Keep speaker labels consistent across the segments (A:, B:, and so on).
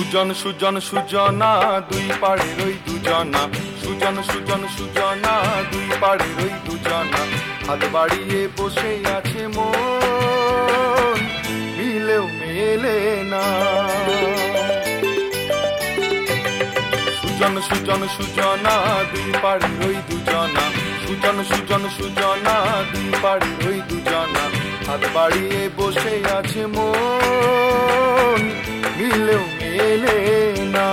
A: সুজন সুজন সুজনা দুই পাড়ের ওই দুজনা, সুজন সুজন সুজনা দুই পাড়ের ওই দুজনা, হাত বাড়িয়ে বসে আছে মন, মিলেও মেলে না। সুজন সুজন সুজনা দুই পাড়ের ওই দুজনা, সুজন সুজন সুজনা দুই পাড়ের ওই দুজনা, হাত বাড়িয়ে বসে আছে মন, মিলেও মেলে না।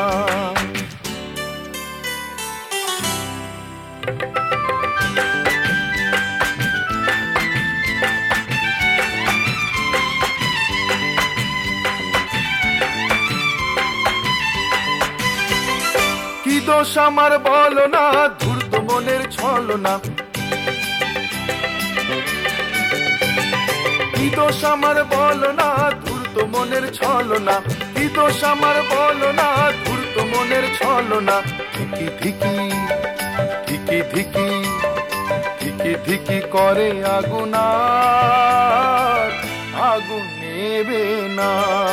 A: কি দোষ আমার বলো না, ধূর্ত মনের ছলনা, কি দোষ আমার বলো না, ধূর্ত মনের ছলনা, কি দোষ আমার বলো না, ধূর্ত মনের ছলনা। ধিকি ধিকি ধিকি ধিকি ধিকি ধিকি করে আগুন, আগুন নেবে না।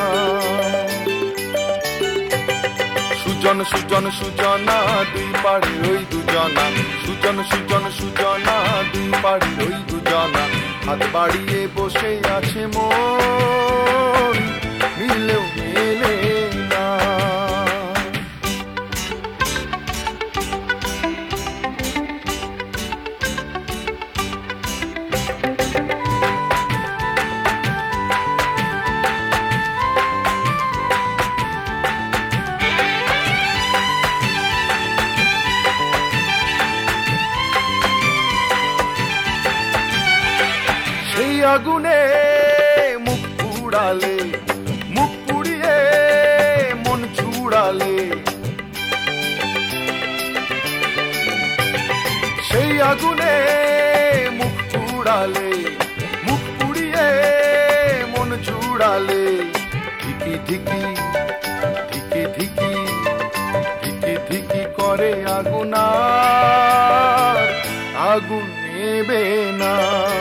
A: সুজন সুজন সুজনা দুই পাড়ের ওই দুজনা, সুজন সুজন সুজনা দুই পাড়ের ওই দুজনা, হাত বাড়িয়ে বসে আছে মন, মিলেও মেলে না। সেই আগুনে মুখ পুড়ালে, মুখ পুড়িয়ে মন চুড়ালে, সেই আগুনে মুখ পুড়ালে, মুখ পুড়িয়ে মন চুড়ালে। ধিকি ধিকি ধিকি ধিকি ধিকি ধিকি করে আগুন, আগুন নেবে না।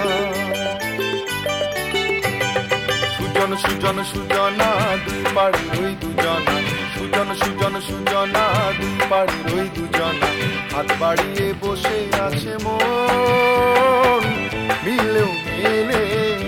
A: সুজন সুজন সুজনা দুই পাড়ের ওই দুজনা, সুজন সুজন সুজনা দুই পাড়ের ওই দুজনা, হাত বাড়িয়ে বসে আছে মন, মিলেও মেলে